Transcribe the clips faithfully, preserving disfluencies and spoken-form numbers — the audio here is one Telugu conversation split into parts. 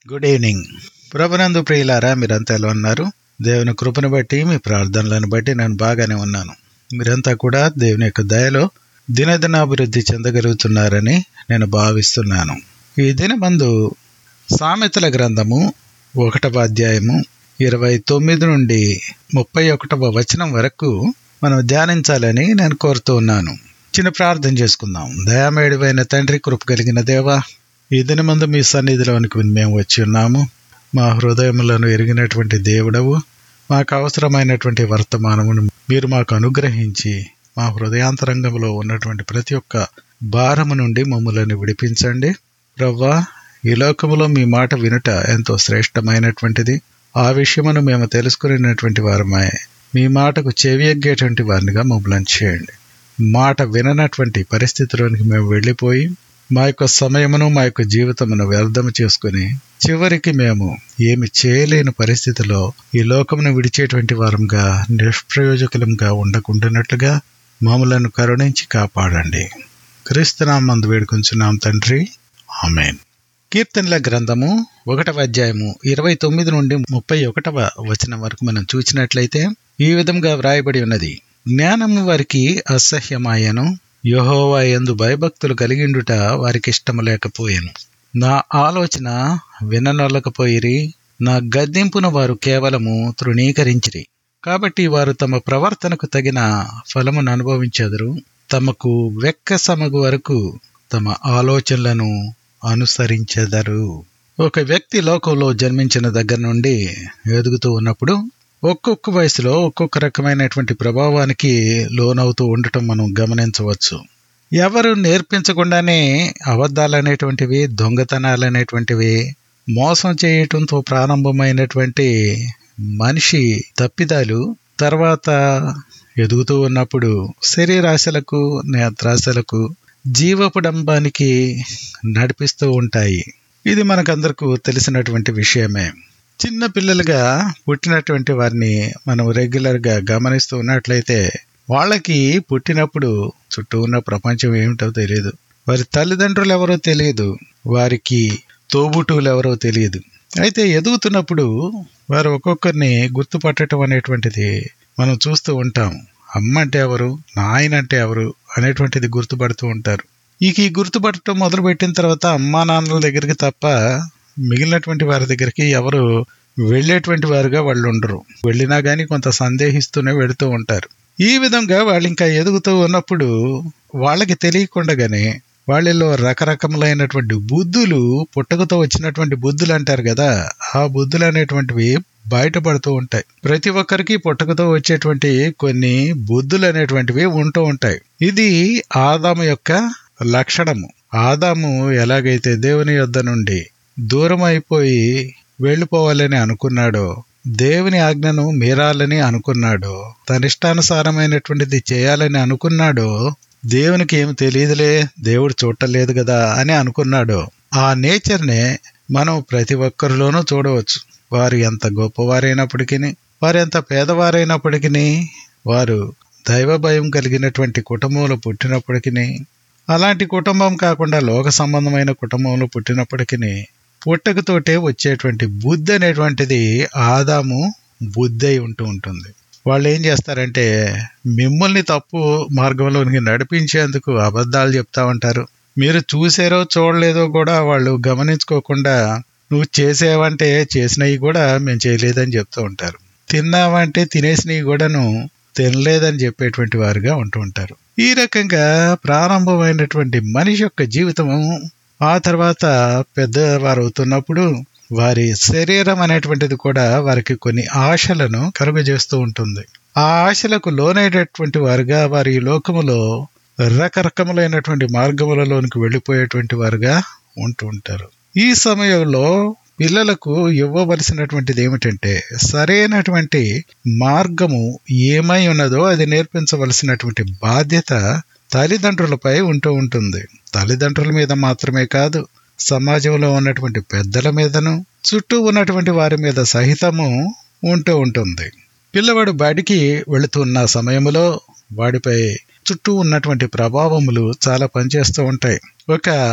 Good evening. ప్రభునందు ప్రియులారా, మీరంతా ఎలా ఉన్నారు? దేవుని కృపను బట్టి, మీ ప్రార్థనలను బట్టి నేను బాగానే ఉన్నాను. మీరంతా కూడా దేవుని యొక్క దయలో దినదినాభివృద్ధి చెందగలుగుతున్నారని నేను భావిస్తున్నాను. ఈ దినమందు సామెతల గ్రంథము ఒకటవ అధ్యాయము ఇరవై తొమ్మిది నుండి ముప్పై ఒకటవ వచనం వరకు మనం ధ్యానించాలని నేను కోరుతూ ఉన్నాను. చిన్న ప్రార్థన చేసుకుందాం. దయామేడివైన తండ్రి, కృప కలిగిన దేవా, ఈ దినమందు మీ సన్నిధిలోనికి మేము వచ్చి ఉన్నాము. మా హృదయములను ఎరిగినటువంటి దేవుడవు, మాకు అవసరమైనటువంటి వర్తమానమును మీరు మాకు అనుగ్రహించి మా హృదయాంతరంగంలో ఉన్నటువంటి ప్రతి ఒక్క భారము నుండి మమ్మల్ని విడిపించండి. ప్రవ్వా, ఈ లోకములో మీ మాట వినుట ఎంతో శ్రేష్టమైనటువంటిది. ఆ విషయమును మేము తెలుసుకునేటువంటి వారమై మీ మాటకు చెవియగ్గేటువంటి వారినిగా మమ్మల్ని చేయండి. మాట విననటువంటి పరిస్థితిలోనికి మేము వెళ్ళిపోయి మా యొక్క సమయమును మా యొక్క జీవితమును వ్యర్థము చేసుకుని చివరికి మేము ఏమి చేయలేని పరిస్థితిలో ఈ లోకమును విడిచేటువంటి వారంగా నిష్ప్రయోజకులంగా ఉండకుండానట్లుగా మమ్మలను కరుణించి కాపాడండి. క్రీస్తునామందు వేడుకొంచున్నాం తండ్రి, ఆమేన్. కీర్తనల గ్రంథము ఒకటవ అధ్యాయము ఇరవై తొమ్మిది నుండి ముప్పై ఒకటవ వచనం వరకు మనం చూసినట్లయితే ఈ విధంగా వ్రాయబడి ఉన్నది. జ్ఞానము వారికి అసహ్యమాయను, యెహోవా యందు భయభక్తులు కలిగిండుట వారికి ఇష్టము లేకపోయెను. నా ఆలోచన విననొల్లకపోయిరి, నా గద్దింపును వారు కేవలము తృణీకరించిరి. కాబట్టి వారు తమ ప్రవర్తనకు తగిన ఫలమును అనుభవించెదరు. తమకు వెక్కసమగు వరకు తమ ఆలోచనలను అనుసరించెదరు. ఒక వ్యక్తి లోకంలో జన్మించిన దగ్గర నుండి ఎదుగుతూ ఉన్నప్పుడు ఒక్కొక్క వయసులో ఒక్కొక్క రకమైనటువంటి ప్రభావానికి లోనవుతూ ఉండటం మనం గమనించవచ్చు. ఎవరు నేర్పించకుండానే అబద్ధాలు అనేటువంటివి, దొంగతనాలు అనేటువంటివి, మోసం చేయటంతో ప్రారంభమైనటువంటి మనిషి తప్పిదాలు తర్వాత ఎదుగుతూ ఉన్నప్పుడు శరీరాశలకు, నేత్రాశలకు, జీవపుడంబానికి నడిపిస్తూ ఉంటాయి. ఇది మనకందరకు తెలిసినటువంటి విషయమే. చిన్న పిల్లలుగా పుట్టినటువంటి వారిని మనం రెగ్యులర్గా గమనిస్తూ ఉన్నట్లయితే వాళ్ళకి పుట్టినప్పుడు చుట్టూ ఉన్న ప్రపంచం ఏమిటో తెలియదు, వారి తల్లిదండ్రులు ఎవరో తెలియదు, వారికి తోబుట్టువులు ఎవరో తెలియదు. అయితే ఎదుగుతున్నప్పుడు వారు ఒక్కొక్కరిని గుర్తుపట్టడం అనేటువంటిది మనం చూస్తూ ఉంటాం. అమ్మ అంటే ఎవరు, నాయన అంటే ఎవరు అనేటువంటిది గుర్తుపడుతూ ఉంటారు. ఇక ఈ గుర్తుపట్టడం మొదలుపెట్టిన తర్వాత అమ్మా నాన్నల దగ్గరికి తప్ప మిగిలినటువంటి వారి దగ్గరికి ఎవరు వెళ్ళేటువంటి వారుగా వాళ్ళు ఉండరు. వెళ్ళినా గానీ కొంత సందేహిస్తూనే వెళుతూ ఉంటారు. ఈ విధంగా వాళ్ళు ఇంకా ఎదుగుతూ ఉన్నప్పుడు వాళ్ళకి తెలియకుండానే వాళ్ళలో రకరకములైనటువంటి బుద్ధులు, పుట్టకతో వచ్చినటువంటి బుద్ధులు అంటారు కదా, ఆ బుద్ధులు అనేటువంటివి బయటపడుతూ ఉంటాయి. ప్రతి ఒక్కరికి పుట్టకతో వచ్చేటువంటి కొన్ని బుద్ధులు అనేటువంటివి ఉంటూ ఉంటాయి. ఇది ఆదాము యొక్క లక్షణము. ఆదాము ఎలాగైతే దేవుని యొద్ద నుండి దూరం అయిపోయి వెళ్ళిపోవాలని అనుకున్నాడో, దేవుని ఆజ్ఞను మీరాలని అనుకున్నాడో, తన ఇష్టానుసారమైనటువంటిది చేయాలని అనుకున్నాడో, దేవునికి ఏమి తెలియదులే, దేవుడు చూడలేదు కదా అని అనుకున్నాడో, ఆ నేచర్నే మనం ప్రతి ఒక్కరిలోనూ చూడవచ్చు. వారు ఎంత గొప్పవారైనప్పటికీ, వారు ఎంత పేదవారైనప్పటికీ, వారు దైవ భయం కలిగినటువంటి కుటుంబంలో పుట్టినప్పటికీ, అలాంటి కుటుంబం కాకుండా లోక సంబంధమైన కుటుంబంలో పుట్టినప్పటికీ పుట్టకతోటే వచ్చేటువంటి బుద్ధి అనేటువంటిది ఆదాము బుద్ధి అయి ఉంటూ ఉంటుంది. వాళ్ళు ఏం చేస్తారంటే మిమ్మల్ని తప్పు మార్గంలోనికి నడిపించేందుకు అబద్ధాలు చెప్తా ఉంటారు. మీరు చూసారో చూడలేదో కూడా వాళ్ళు గమనించుకోకుండా నువ్వు చేసేవంటే చేసినవి కూడా మేము చేయలేదని చెప్తూ ఉంటారు. తిన్నావంటే తినేసినవి కూడాను తినలేదని చెప్పేటువంటి వారుగా ఉంటూ ఉంటారు. ఈ రకంగా ప్రారంభమైనటువంటి మనిషి యొక్క జీవితము ఆ తర్వాత పెద్దవారు అవుతున్నప్పుడు వారి శరీరం అనేటువంటిది కూడా వారికి కొన్ని ఆశలను కలుగజేస్తూ ఉంటుంది. ఆ ఆశలకు లోనైనటువంటి వారుగా వారి లోకములో రకరకములైనటువంటి మార్గములలోనికి వెళ్ళిపోయేటువంటి వారుగా ఉంటూ ఉంటారు. ఈ సమయంలో పిల్లలకు ఇవ్వవలసినటువంటిది ఏమిటంటే సరైనటువంటి మార్గము ఏమై ఉన్నదో అది నేర్పించవలసినటువంటి బాధ్యత తల్లిదండ్రులపై ఉంటూ ఉంటుంది. తల్లిదండ్రుల మీద మాత్రమే కాదు, సమాజంలో ఉన్నటువంటి పెద్దల మీదను, చుట్టూ ఉన్నటువంటి వారి మీద సహితము ఉంటూ ఉంటుంది. పిల్లవాడు బడికి వెళుతున్న సమయంలో వాడిపై చుట్టూ ఉన్నటువంటి ప్రభావములు చాలా పనిచేస్తూ ఉంటాయి. ఒక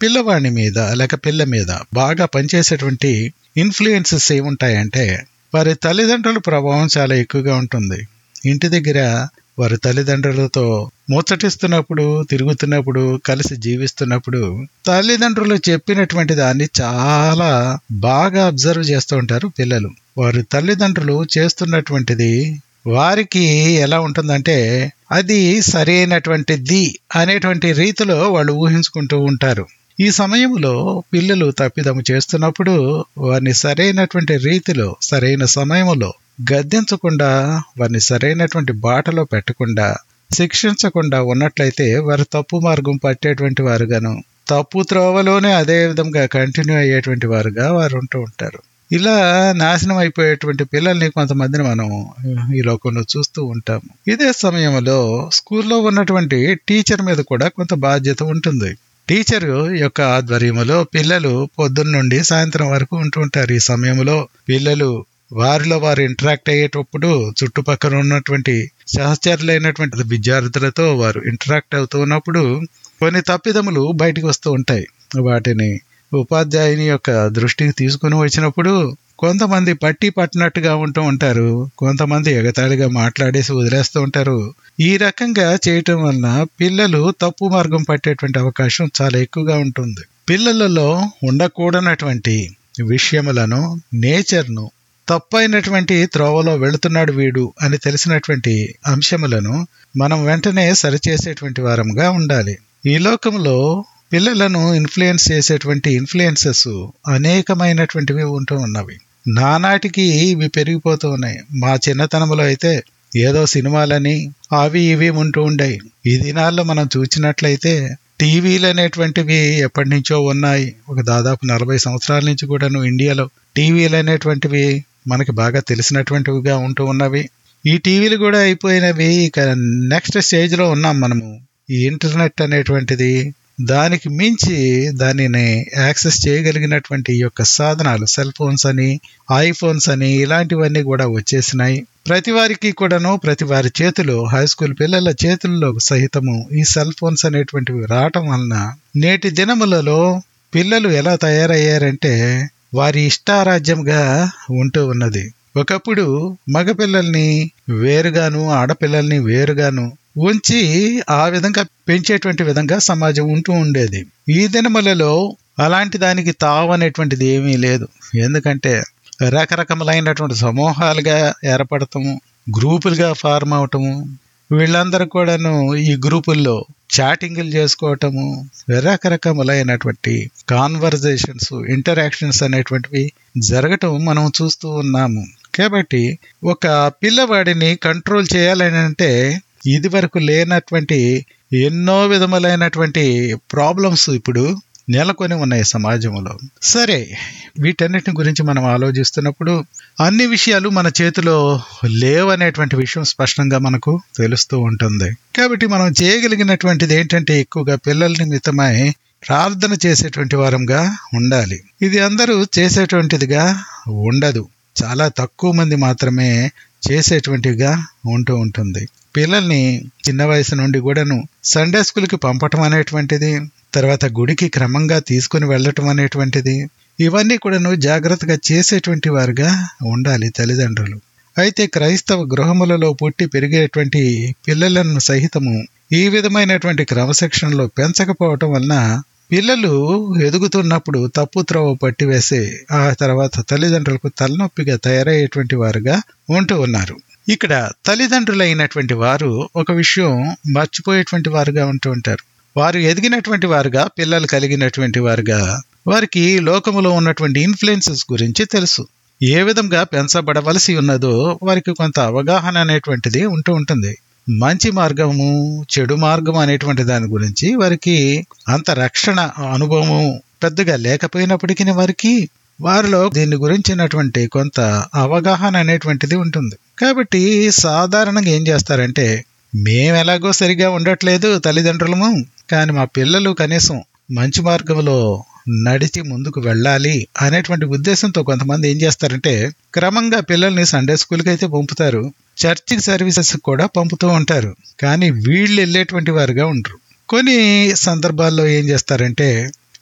పిల్లవాడి మీద లేక పిల్ల మీద బాగా పనిచేసేటువంటి ఇన్ఫ్లుయెన్సెస్ ఏముంటాయంటే వారి తల్లిదండ్రుల ప్రభావం చాలా ఎక్కువగా ఉంటుంది. ఇంటి దగ్గర వారి తల్లిదండ్రులతో ముచ్చటిస్తున్నప్పుడు, తిరుగుతున్నప్పుడు, కలిసి జీవిస్తున్నప్పుడు తల్లిదండ్రులు చెప్పినటువంటి దాన్ని చాలా బాగా అబ్జర్వ్ చేస్తూ ఉంటారు పిల్లలు. వారి తల్లిదండ్రులు చేస్తున్నటువంటిది వారికి ఎలా ఉంటుందంటే అది సరైనటువంటిది అనేటువంటి రీతిలో వాళ్ళు ఊహించుకుంటూ ఉంటారు. ఈ సమయంలో పిల్లలు తప్పిదము చేస్తున్నప్పుడు వారిని సరైనటువంటి రీతిలో సరైన సమయంలో గద్దించకుండా, వారిని సరైనటువంటి బాటలో పెట్టకుండా, శిక్షించకుండా ఉన్నట్లయితే వారు తప్పు మార్గం పట్టేటువంటి వారుగాను, తప్పు త్రోవలోనే అదే విధంగా కంటిన్యూ అయ్యేటువంటి వారుగా వారు ఉంటూ ఉంటారు. ఇలా నాశనం అయిపోయేటువంటి పిల్లల్ని కొంతమందిని మనం ఈ లోకంలో చూస్తూ ఉంటాము. ఇదే సమయంలో స్కూల్లో ఉన్నటువంటి టీచర్ మీద కూడా కొంత బాధ్యత ఉంటుంది. టీచర్ యొక్క ఆధ్వర్యంలో పిల్లలు పొద్దున్న నుండి సాయంత్రం వరకు ఉంటూ ఉంటారు. ఈ సమయంలో పిల్లలు వారిలో వారు ఇంటరాక్ట్ అయ్యేటప్పుడు చుట్టుపక్కల ఉన్నటువంటి సహచరులైనటువంటి విద్యార్థులతో వారు ఇంటరాక్ట్ అవుతూ ఉన్నప్పుడు కొన్ని తప్పిదములు బయటకు వస్తూ ఉంటాయి. వాటిని ఉపాధ్యాయుని యొక్క దృష్టికి తీసుకుని వచ్చినప్పుడు కొంతమంది పట్టి పట్టినట్టుగా ఉంటూ ఉంటారు, కొంతమంది ఎగతాళిగా మాట్లాడేసి వదిలేస్తూ ఉంటారు. ఈ రకంగా చేయటం వలన పిల్లలు తప్పు మార్గం పట్టేటువంటి అవకాశం చాలా ఎక్కువగా ఉంటుంది. పిల్లలలో ఉండకూడనటువంటి విషయములను, నేచర్ను, తప్పైనటువంటి త్రోవలో వెళుతున్నాడు వీడు అని తెలిసినటువంటి అంశములను మనం వెంటనే సరిచేసేటువంటి వారంగా ఉండాలి. ఈ లోకంలో పిల్లలను ఇన్ఫ్లుయెన్స్ చేసేటువంటి ఇన్ఫ్లుయెన్సెస్ అనేకమైనటువంటివి ఉంటూ ఉన్నవి. నానాటికి ఇవి పెరిగిపోతూ ఉన్నాయి. మా చిన్నతనంలో అయితే ఏదో సినిమాలని అవి ఇవి ఉంటూ ఉండేవి. ఈ దినాల్లో మనం చూసినట్లయితే టీవీలు అనేటువంటివి ఎప్పటి నుంచో ఉన్నాయి. ఒక దాదాపు నలభై సంవత్సరాల నుంచి కూడాను ఇండియాలో టీవీలు అనేటువంటివి మనకి బాగా తెలిసినటువంటివిగా ఉంటూ ఉన్నవి. ఈ టీవీలు కూడా అయిపోయినవి. ఇక నెక్స్ట్ స్టేజ్ లో ఉన్నాం మనము. ఈ ఇంటర్నెట్ అనేటువంటిది, దానికి మించి దానిని యాక్సెస్ చేయగలిగినటువంటి ఈ యొక్క సాధనాలు, సెల్ ఫోన్స్ అని, ఐఫోన్స్ అని ఇలాంటివన్నీ కూడా వచ్చేసినాయి. ప్రతి వారికి కూడాను, ప్రతి వారి చేతిలో, హై స్కూల్ పిల్లల చేతుల్లో సహితము ఈ సెల్ ఫోన్స్ అనేటువంటివి రావటం వలన నేటి దినములలో పిల్లలు ఎలా తయారయ్యారంటే వారి ఇష్టారాజ్యంగా ఉంటూ ఉన్నది. ఒకప్పుడు మగపిల్లల్ని వేరుగాను, ఆడపిల్లల్ని వేరుగాను ఉంచి ఆ విధంగా పెంచేటువంటి విధంగా సమాజం ఉంటూ ఉండేది. ఈ దినములలో అలాంటి దానికి తావు అనేటువంటిది ఏమీ లేదు. ఎందుకంటే రకరకములైనటువంటి సమూహాలుగా ఏర్పడటము, గ్రూపులుగా ఫార్మ్ అవటము, వీళ్ళందరూ కూడాను ఈ గ్రూపుల్లో చాటింగ్లు చేసుకోవటము, రకరకములైనటువంటి కాన్వర్జేషన్స్, ఇంటరాక్షన్స్ అనేటువంటివి జరగటం మనం చూస్తూ ఉన్నాము. కాబట్టి ఒక పిల్లవాడిని కంట్రోల్ చేయాలని అంటే ఇది వరకు లేనటువంటి ఎన్నో విధములైనటువంటి ప్రాబ్లమ్స్ ఇప్పుడు నెలకొని ఉన్నాయి సమాజంలో. సరే, వీటన్నిటి గురించి మనం ఆలోచిస్తున్నప్పుడు అన్ని విషయాలు మన చేతిలో లేవనేటువంటి విషయం స్పష్టంగా మనకు తెలుస్తూ ఉంటుంది. కాబట్టి మనం చేయగలిగినటువంటిది ఏంటంటే ఎక్కువగా పిల్లల నిమిత్తమై ప్రార్థన చేసేటువంటి వారంగా ఉండాలి. ఇది అందరూ చేసేటువంటిదిగా ఉండదు. చాలా తక్కువ మంది మాత్రమే చేసేటువంటివిగా ఉంటూ ఉంటుంది. పిల్లల్ని చిన్న వయసు నుండి కూడాను సండే స్కూల్కి పంపటం అనేటువంటిది, తర్వాత గుడికి క్రమంగా తీసుకుని వెళ్ళటం అనేటువంటిది, ఇవన్నీ కూడాను జాగ్రత్తగా చేసేటువంటి వారుగా ఉండాలి తల్లిదండ్రులు. అయితే క్రైస్తవ గృహములలో పుట్టి పెరిగేటువంటి పిల్లలను సహితము ఈ విధమైనటువంటి క్రమశిక్షణలో పెంచకపోవటం వలన పిల్లలు ఎదుగుతున్నప్పుడు తప్పు త్రోవ పట్టివేసి ఆ తర్వాత తల్లిదండ్రులకు తలనొప్పిగా తయారయ్యేటువంటి వారుగా ఉంటూ ఉన్నారు. ఇక్కడ తల్లిదండ్రులైనటువంటి వారు ఒక విషయం మర్చిపోయేటువంటి వారుగా ఉంటూ ఉంటారు. వారు ఎదిగినటువంటి వారుగా, పిల్లలు కలిగినటువంటి వారుగా వారికి లోకములో ఉన్నటువంటి ఇన్ఫ్లుయెన్సెస్ గురించి తెలుసు. ఏ విధంగా పెంచబడవలసి ఉన్నదో వారికి కొంత అవగాహన అనేటువంటిది ఉంటూ ఉంటుంది. మంచి మార్గము, చెడు మార్గం అనేటువంటి దాని గురించి వారికి అంత రక్షణ అనుభవము పెద్దగా లేకపోయినప్పటికీ వారికి వారిలో దీని గురించినటువంటి కొంత అవగాహన అనేటువంటిది ఉంటుంది. కాబట్టి సాధారణంగా ఏం చేస్తారంటే, మేము ఎలాగో సరిగా ఉండట్లేదు తల్లిదండ్రులము, కానీ మా పిల్లలు కనీసం మంచి మార్గంలో నడిచి ముందుకు వెళ్ళాలి అనేటువంటి ఉద్దేశంతో కొంతమంది ఏం చేస్తారంటే క్రమంగా పిల్లల్ని సండే స్కూల్కి అయితే పంపుతారు, చర్చికి సర్వీసెస్ కూడా పంపుతూ ఉంటారు. కానీ వీళ్ళు వెళ్ళేటువంటి వారుగా ఉండరు. కొన్ని సందర్భాల్లో ఏం చేస్తారంటే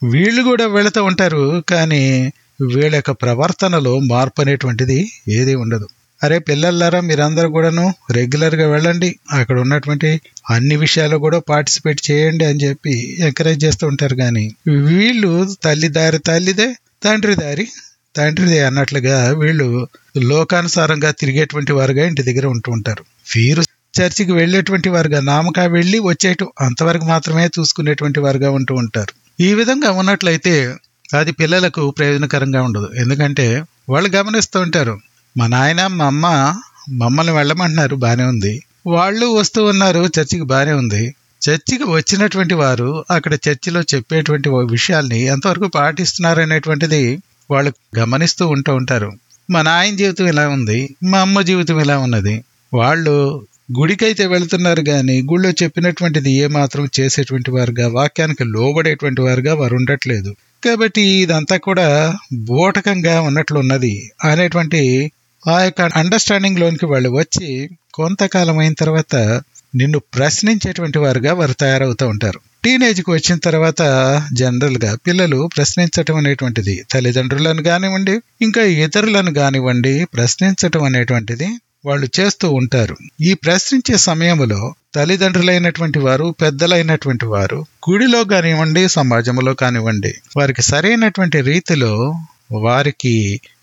వీళ్ళు కూడా వెళుతూ ఉంటారు, కానీ వీళ్ళ యొక్క ప్రవర్తనలో మార్పు అనేటువంటిది ఏది ఉండదు. అరే పిల్లలారా, మీరందరూ కూడాను రెగ్యులర్ గా వెళ్ళండి, అక్కడ ఉన్నటువంటి అన్ని విషయాలు కూడా పార్టిసిపేట్ చేయండి అని చెప్పి ఎంకరేజ్ చేస్తూ ఉంటారు. కానీ వీళ్ళు తల్లి దారి తల్లిదే, తండ్రి దారి తండ్రిదే అన్నట్లుగా వీళ్ళు లోకానుసారంగా తిరిగేటువంటి వారుగా ఇంటి దగ్గర ఉంటూ ఉంటారు. వీరు చర్చికి వెళ్ళేటువంటి వారుగా, నామక వెళ్ళి వచ్చేయటం అంతవరకు మాత్రమే చూసుకునేటువంటి వారుగా ఉంటూ ఉంటారు. ఈ విధంగా ఉన్నట్లయితే అది పిల్లలకు ప్రయోజనకరంగా ఉండదు. ఎందుకంటే వాళ్ళు గమనిస్తూ ఉంటారు, మా నాయన మా అమ్మ మమ్మల్ని వెళ్ళమంటున్నారు, బానే ఉంది, వాళ్ళు వస్తూ ఉన్నారు, చర్చికి బానే ఉంది. చర్చికి వచ్చినటువంటి వారు అక్కడ చర్చిలో చెప్పేటువంటి విషయాల్ని ఎంతవరకు పాటిస్తున్నారు అనేటువంటిది వాళ్ళు గమనిస్తూ ఉంటూ ఉంటారు. మా నాయన జీవితం ఇలా ఉంది, మా అమ్మ జీవితం ఇలా ఉన్నది. వాళ్ళు గుడికైతే వెళుతున్నారు, కానీ గుళ్ళో చెప్పినటువంటిది ఏ మాత్రం చేసేటువంటి వారుగా, వాక్యానికి లోబడేటువంటి వారుగా వారు ఉండట్లేదు. కాబట్టి ఇదంతా కూడా బోటకంగా ఉన్నట్లున్నది అనేటువంటి ఆ యొక్క అండర్స్టాండింగ్ లోనికి వాళ్ళు వచ్చి కొంతకాలం అయిన తర్వాత నిన్ను ప్రశ్నించేటువంటి వారుగా వారు తయారవుతూ ఉంటారు. టీనేజ్కి వచ్చిన తర్వాత జనరల్ గా పిల్లలు ప్రశ్నించటం అనేటువంటిది, తల్లిదండ్రులను కానివ్వండి ఇంకా ఇతరులను కానివ్వండి, ప్రశ్నించటం అనేటువంటిది వాళ్ళు చేస్తూ ఉంటారు. ఈ ప్రశ్నించే సమయంలో తల్లిదండ్రులైనటువంటి వారు, పెద్దలైనటువంటి వారు గుడిలో కానివ్వండి సమాజంలో కానివ్వండి వారికి సరైనటువంటి రీతిలో వారికి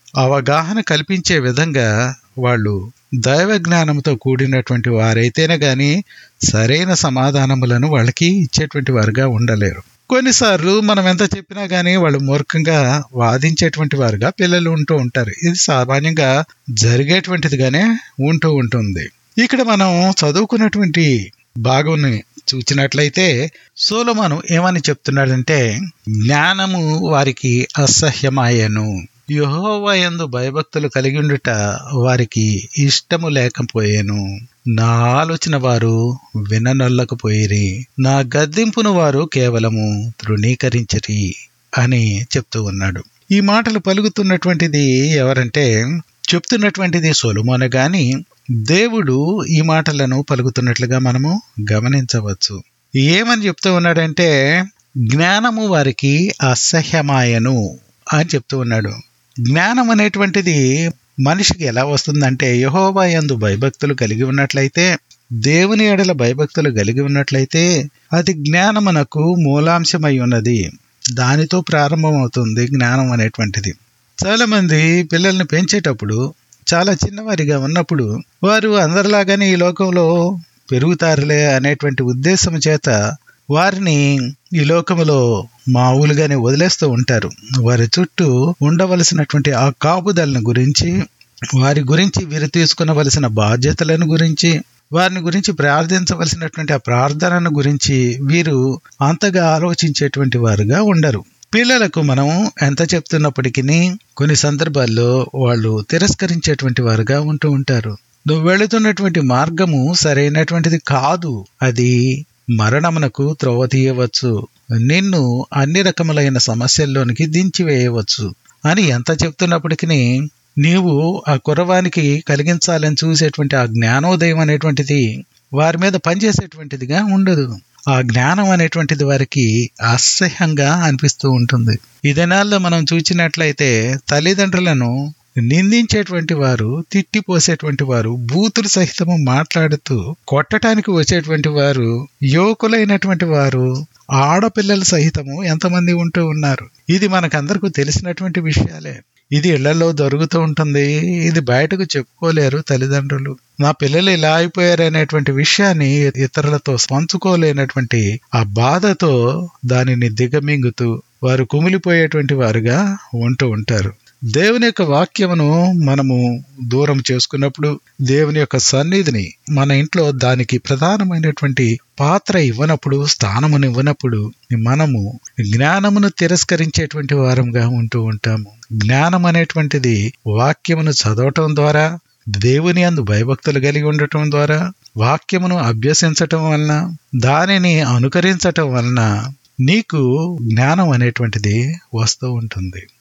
అవగాహన కల్పించే విధంగా వాళ్ళు దైవ జ్ఞానంతో కూడినటువంటి వారైతేనే గాని సరైన సమాధానములను వాళ్ళకి ఇచ్చేటువంటి వారుగా ఉండలేరు. కొన్నిసార్లు మనం ఎంత చెప్పినా గానీ వాళ్ళు మూర్ఖంగా వాదించేటువంటి వారుగా పిల్లలు ఉంటూ ఉంటారు. ఇది సామాన్యంగా జరిగేటువంటిదిగానే ఉంటూ ఉంటుంది. ఇక్కడ మనం చదువుకున్నటువంటి భాగాన్ని చూచినట్లయితే సొలొమోను ఏమని చెప్తున్నాడంటే, జ్ఞానము వారికి అసహ్యమాయను, యెహోవా యందు భయభక్తులు కలిగి ఉండుట వారికి ఇష్టము లేకపోయేను, నా ఆలోచన వారు విననొల్లకపోయిరి, నా గద్దింపును వారు కేవలము తృణీకరించరి అని చెప్తూ ఉన్నాడు. ఈ మాటలు పలుకుతున్నటువంటిది ఎవరంటే, చెప్తున్నటువంటిది సొలొమోనే గాని దేవుడు ఈ మాటలను పలుకుతున్నట్లుగా మనము గమనించవచ్చు. ఏమని చెప్తూ ఉన్నాడంటే, జ్ఞానము వారికి అసహ్యమాయను అని చెప్తూ ఉన్నాడు. జ్ఞానం అనేటువంటిది మనిషికి ఎలా వస్తుందంటే, యెహోవా యందు భయభక్తులు కలిగి ఉన్నట్లయితే, దేవుని ఎడల భయభక్తులు కలిగి ఉన్నట్లయితే అది జ్ఞానమునకు మూలాంశమై ఉన్నది. దానితో ప్రారంభమవుతుంది జ్ఞానం అనేటువంటిది. చాలా మంది పిల్లల్ని పెంచేటప్పుడు చాలా చిన్నవారిగా ఉన్నప్పుడు వారు అందరిలాగానే ఈ లోకంలో పెరుగుతారులే అనేటువంటి ఉద్దేశం చేత వారిని ఈ లోకములో మామూలుగానే వదిలేస్తూ ఉంటారు. వారి చుట్టూ ఉండవలసినటువంటి ఆ కాపుదలను గురించి, వారి గురించి వీరు తీసుకునవలసిన బాధ్యతలను గురించి, వారిని గురించి ప్రార్థించవలసినటువంటి ఆ ప్రార్థనను గురించి వీరు అంతగా ఆలోచించేటువంటి వారుగా ఉండరు. పిల్లలకు మనం ఎంత చెప్తున్నప్పటికీ కొన్ని సందర్భాల్లో వాళ్ళు తిరస్కరించేటువంటి వారుగా ఉంటూ ఉంటారు. నువ్వు వెళుతున్నటువంటి మార్గము సరైనటువంటిది కాదు, అది మరణమునకు త్రోవ తీయవచ్చు, నిన్ను అన్ని రకములైన సమస్యల్లోనికి దించివేయవచ్చు అని ఎంత చెప్తున్నప్పటికీ నీవు ఆ కుర్రవానికి కలిగించాలని చూసేటువంటి ఆ జ్ఞానోదయం అనేటువంటిది వారి మీద పనిచేసేటువంటిదిగా ఉండదు. ఆ జ్ఞానం అనేటువంటిది వారికి అసహ్యంగా అనిపిస్తూ ఉంటుంది. ఈ దినాల్లో మనం చూసినట్లయితే తల్లిదండ్రులను నిందించేటువంటి వారు, తిట్టిపోసేటువంటి వారు, బూతులు సహితము మాట్లాడుతూ కొట్టడానికి వచ్చేటువంటి వారు, యువకులైనటువంటి వారు, ఆడపిల్లలు సహితము ఎంతమంది ఉంటూ ఉన్నారు. ఇది మనకందరికీ తెలిసినటువంటి విషయాలే. ఇది ఇళ్లలో జరుగుతూ ఉంటుంది. ఇది బయటకు చెప్పుకోలేరు తల్లిదండ్రులు. నా పిల్లలు ఇలా అయిపోయారు అనేటువంటి విషయాన్ని ఇతరులతో పంచుకోలేనటువంటి ఆ బాధతో దానిని దిగమింగుతూ వారు కుమిలిపోయేటువంటి వారుగా ఉంటూ ఉంటారు. దేవుని యొక్క వాక్యమును మనము దూరం చేసుకున్నప్పుడు, దేవుని యొక్క సన్నిధిని మన ఇంట్లో దానికి ప్రధానమైనటువంటి పాత్ర ఇవ్వనప్పుడు, స్థానమును ఇవ్వనప్పుడు మనము జ్ఞానమును తిరస్కరించేటువంటి వారంగా ఉంటూ ఉంటాము. జ్ఞానం అనేటువంటిది వాక్యమును చదవటం ద్వారా, దేవుని యందు భయభక్తులు కలిగి ఉండటం ద్వారా, వాక్యమును అభ్యసించటం వలన, దానిని అనుకరించటం వలన నీకు జ్ఞానం అనేటువంటిది వస్తూ ఉంటుంది.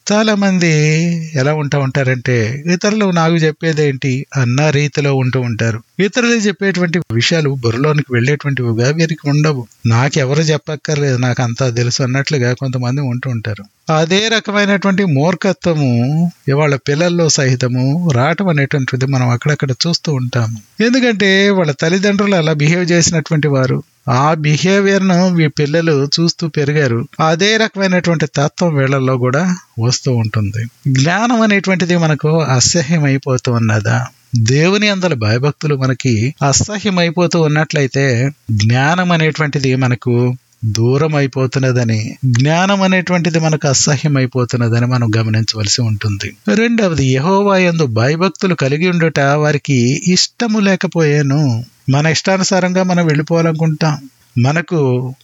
చాలా మంది ఎలా ఉంటా ఉంటారంటే ఇతరులు నాకు చెప్పేదేంటి అన్న రీతిలో ఉంటూ ఉంటారు. ఇతరులు చెప్పేటువంటి విషయాలు బుర్రలోనికి వెళ్ళేటువంటివిగా వీరికి ఉండవు. నాకెవరు చెప్పక్కర్లేదు, నాకు అంతా తెలుసు అన్నట్లుగా కొంతమంది ఉంటూ ఉంటారు. అదే రకమైనటువంటి మూర్ఖత్వము ఇవాళ పిల్లల్లో సహితము రావటం అనేటువంటిది మనం అక్కడక్కడ చూస్తూ ఉంటాము. ఎందుకంటే వాళ్ళ తల్లిదండ్రులు అలా బిహేవ్ చేసినటువంటి వారు, ఆ బిహేవియర్ ను ఈ పిల్లలు చూస్తూ పెరిగారు. అదే రకమైనటువంటి తత్వం వీళ్ళల్లో కూడా వస్తూ ఉంటుంది. జ్ఞానం అనేటువంటిది మనకు అసహ్యం అయిపోతూ ఉన్నదా? దేవుని అందల భయభక్తులు మనకి అసహ్యం అయిపోతూ ఉన్నట్లయితే జ్ఞానం అనేటువంటిది మనకు దూరం అయిపోతున్నదని, జ్ఞానం అనేటువంటిది మనకు అసహ్యం అయిపోతున్నదని మనం గమనించవలసి ఉంటుంది. రెండవది, యెహోవా యందు భయభక్తులు కలిగి ఉండుట వారికి ఇష్టము లేకపోయాను. మన ఇష్టానుసారంగా మనం వెళ్ళిపోవాలనుకుంటాం. మనకు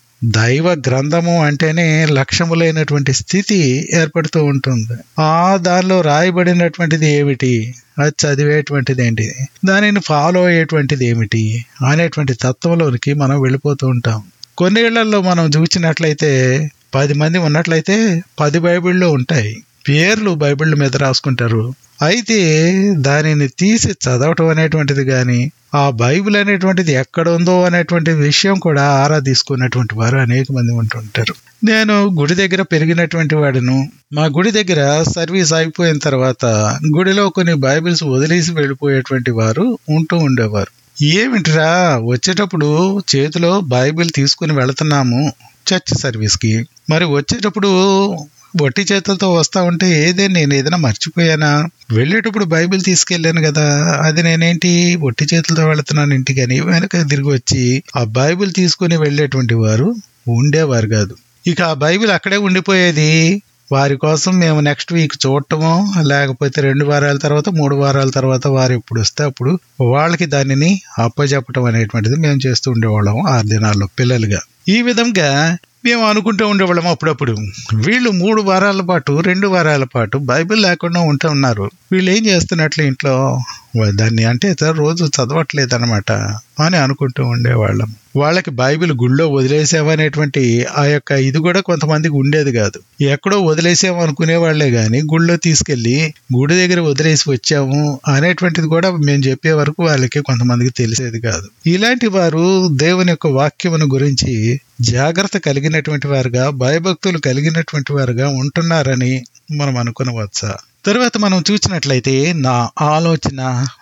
దైవ గ్రంథము అంటేనే లక్ష్యములైనటువంటి స్థితి ఏర్పడుతూ ఉంటుంది. ఆ దానిలో రాయబడినటువంటిది ఏమిటి, అది చదివేటువంటిది ఏంటి, దానిని ఫాలో అయ్యేటువంటిది ఏమిటి అనేటువంటి తత్వంలోనికి మనం వెళ్ళిపోతూ ఉంటాం. కొన్ని ఇళ్లలో మనం చూసినట్లయితే పది మంది ఉన్నట్లయితే పది బైబిళ్ళు ఉంటాయి. పేర్లు బైబిళ్ళ మీద రాసుకుంటారు. అయితే దానిని తీసి చదవటం అనేటువంటిది కానీ, ఆ బైబిల్ అనేటువంటిది ఎక్కడ ఉందో అనేటువంటి విషయం కూడా ఆరా తీసుకున్నటువంటి వారు అనేక మంది ఉంటుంటారు. నేను గుడి దగ్గర పెరిగినటువంటి వాడును. మా గుడి దగ్గర సర్వీస్ అయిపోయిన తర్వాత గుడిలో కొన్ని బైబిల్స్ వదిలేసి వెళ్ళిపోయేటువంటి వారు ఉంటూ ఉండేవారు. ఏమిట్రా, వచ్చేటప్పుడు చేతిలో బైబిల్ తీసుకుని వెళుతున్నాము చర్చ్ సర్వీస్ కి, మరి వచ్చేటప్పుడు వట్టి చేతులతో వస్తా ఉంటే ఏదే నేను ఏదైనా మర్చిపోయానా? వెళ్ళేటప్పుడు బైబిల్ తీసుకెళ్ళాను కదా, అది నేనేంటి వట్టి చేతులతో వెళుతున్నాను ఇంటికి అని వెనక తిరిగి వచ్చి ఆ బైబిల్ తీసుకుని వెళ్ళేటువంటి వారు ఉండేవారు కాదు. ఇక ఆ బైబిల్ అక్కడే ఉండిపోయేది. వారి కోసం మేము నెక్స్ట్ వీక్ చూడటమో, లేకపోతే రెండు వారాల తర్వాత మూడు వారాల తర్వాత వారు ఎప్పుడు వస్తే అప్పుడు వాళ్ళకి దానిని అప్పచెప్పటం అనేటువంటిది మేము చేస్తూ ఉండేవాళ్ళము ఆరు దినాల్లో పిల్లలుగా. ఈ విధంగా మేము అనుకుంటూ ఉండేవాళ్ళము. అప్పుడప్పుడు వీళ్ళు మూడు వారాల పాటు రెండు వారాల పాటు బైబిల్ లేకుండా ఉంటూ ఉన్నారు. వీళ్ళు ఏం చేస్తున్నట్లు ఇంట్లో దాన్ని అంటే రోజు చదవట్లేదు అనమాట అని అనుకుంటూ ఉండేవాళ్ళం. వాళ్ళకి బైబిల్ గుళ్ళో వదిలేసామనేటువంటి ఆ యొక్క ఇది కూడా కొంతమందికి ఉండేది కాదు. ఎక్కడో వదిలేసాము అనుకునే వాళ్లే గాని గుళ్ళో తీసుకెళ్లి గుడి దగ్గర వదిలేసి వచ్చాము అనేటువంటిది కూడా మేము చెప్పే వరకు వాళ్ళకి కొంతమందికి తెలిసేది కాదు. ఇలాంటి వారు దేవుని యొక్క వాక్యమును గురించి జాగ్రత్త కలిగినటువంటి వారుగా, భయభక్తులు కలిగినటువంటి వారుగా ఉంటున్నారని మనం అనుకునవచ్చా? తర్వాత మనం చూసినట్లయితే నా ఆలోచన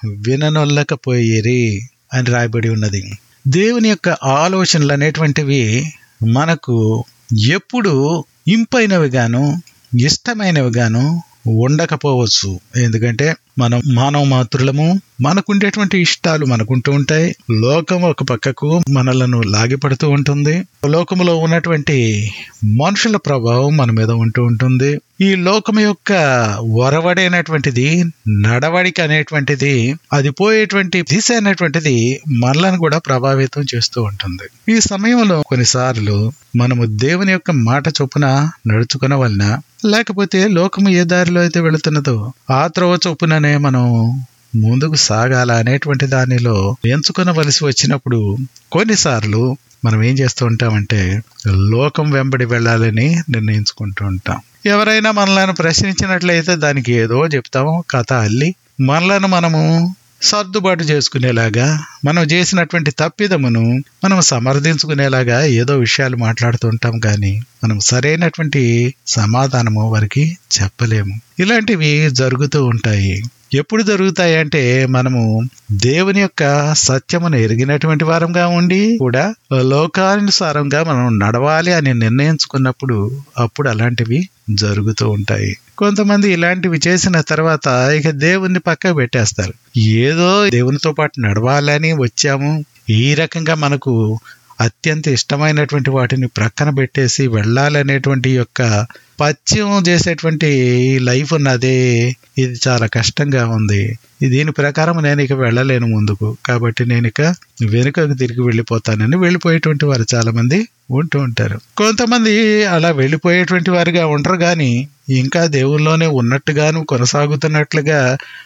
విననొల్లకపోయేరి అని రాయబడి ఉన్నది. దేవుని యొక్క ఆలోచనలు అనేటువంటివి మనకు ఎప్పుడు ఇంపైనవి గాను ఇష్టమైనవి గాను ఉండకపోవచ్చు. ఎందుకంటే మనం మానవ మాతృలము, మనకుండేటువంటి ఇష్టాలు మనకుంటూ ఉంటాయి. లోకం ఒక పక్కకు మనలను లాగిపడుతూ ఉంటుంది. లోకములో ఉన్నటువంటి మనుషుల ప్రభావం మన మీద ఉంటూ ఉంటుంది. ఈ లోకం యొక్క వరవడైనటువంటిది నడవడిక అనేటువంటిది, అది పోయేటువంటి దిశ అనేటువంటిది మనలను కూడా ప్రభావితం చేస్తూ ఉంటుంది. ఈ సమయంలో కొన్నిసార్లు మనము దేవుని యొక్క మాట చొప్పున నడుచుకున్న వలన, లేకపోతే లోకము ఏ దారిలో అయితే వెళుతున్నదో ఆ త్రోవ చొప్పుననే మనం ముందుకు సాగాల అనేటువంటి దానిలో ఎంచుకొనవలసి వచ్చినప్పుడు కొన్నిసార్లు మనం ఏం చేస్తూ ఉంటామంటే లోకం వెంబడి వెళ్ళాలని నిర్ణయించుకుంటూ ఉంటాం. ఎవరైనా మనలను ప్రశ్నించినట్లయితే దానికి ఏదో చెప్తాము, కథ అల్లి మనలను మనము సర్దుబాటు చేసుకునేలాగా, మనం చేసినటువంటి తప్పిదమును మనం సమర్థించుకునేలాగా ఏదో విషయాలు మాట్లాడుతూ ఉంటాం. కానీ మనం సరైనటువంటి సమాధానము వారికి చెప్పలేము. ఇలాంటివి జరుగుతూ ఉంటాయి. ఎప్పుడు జరుగుతాయి అంటే మనము దేవుని యొక్క సత్యమును ఎరిగినటువంటి వారంగా ఉండి కూడా లోకానుసారంగా మనం నడవాలి అని నిర్ణయించుకున్నప్పుడు అప్పుడు అలాంటివి జరుగుతూ ఉంటాయి. కొంతమంది ఇలాంటివి చేసిన తర్వాత ఇక దేవుణ్ణి పక్కకు పెట్టేస్తారు. ఏదో దేవునితో పాటు నడవాలని వచ్చాము, ఈ రకంగా మనకు అత్యంత ఇష్టమైనటువంటి వాటిని ప్రక్కన పెట్టేసి వెళ్ళాలనేటువంటి యొక్క పత్యం చేసేటువంటి లైఫ్ ఉన్నదే, ఇది చాలా కష్టంగా ఉంది, దీని ప్రకారం నేను ఇక వెళ్ళలేను ముందుకు, కాబట్టి నేను ఇక వెనుకకు తిరిగి వెళ్ళిపోతానని వెళ్ళిపోయేటువంటి వారు చాలా మంది ఉంటూ ఉంటారు. కొంతమంది అలా వెళ్ళిపోయేటువంటి వారుగా ఉండరు, కానీ ఇంకా దేవుల్లోనే ఉన్నట్టుగాను కొనసాగుతున్నట్లుగా